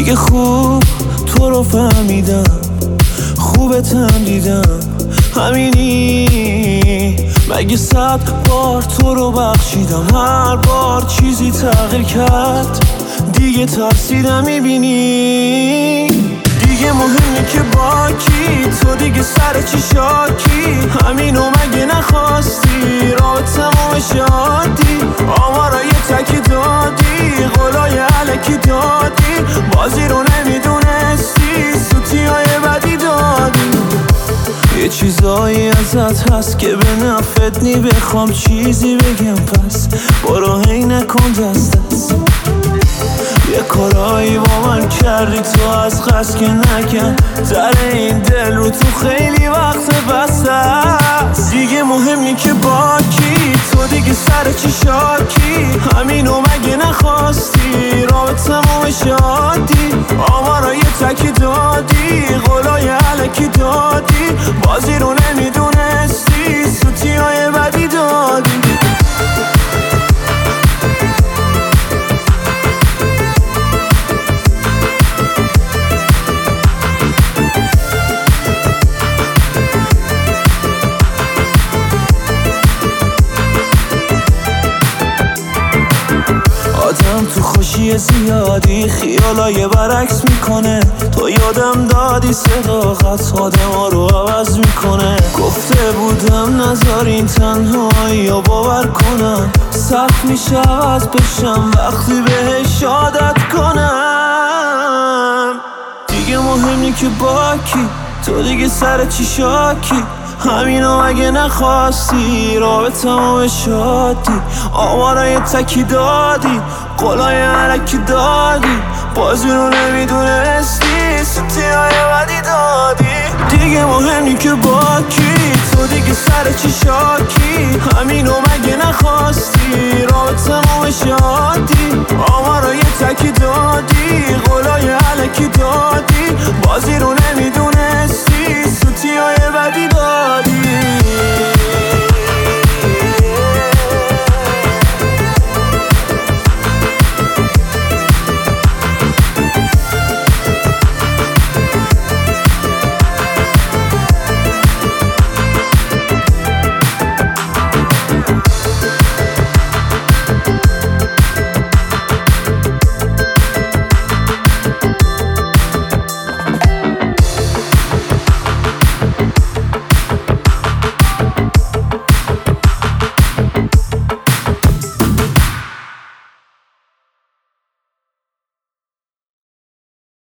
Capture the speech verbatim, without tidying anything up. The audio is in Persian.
دیگه خوب تو رو فهمیدم، خوبتم دیدم، همینی. مگه صد بار تو رو بخشیدم، هر بار چیزی تغییر کرد، دیگه ترسیدم میبینی. دیگه مهمه که با کی، تو دیگه سر چی شاکی، همینو مگه نخواستی، راه تموم شادی، آمارای تکی دادی، قولای علکی دادی، بازی رو نمیدونستی، سوتی های بدی دادی. یه چیزایی ازت هست که به نفت نی، بخوام چیزی بگم پس برو هی نکن دست دست. یه کارایی با من کردی تو از قصد که نکن، در این دل رو تو خیلی وقت بسته است. دیگه مهم نی که با کی، تو دیگه سر چی شاکی، همینو مگه نخواستی، راه تموم شادی، آمارای تکی دادی، قولای علکی دادی، بازی رو نمیدونستی، سوتی های بدی دادی. آدم تو خوشی زیادی خیالای برعکس میکنه، تو یادم دادی صداقت آدم ها رو عوض میکنه. گفته بودم نذارین تنهایی یا باور کنم، سخت میشه عوض بشم وقتی بهش عادت کنم. دیگه مهمی که با کی، تو دیگه سر چی شاکی، همینو مگه نخواستی، راه به تمام شادی، آمارای تکی دادی، قولای علکی دادی، بازی رو نمیدونستی، سوتی های بدی دادی. دیگه مهمی که با کی، تو دیگه سر چی شاکی، همینو مگه نخواستی،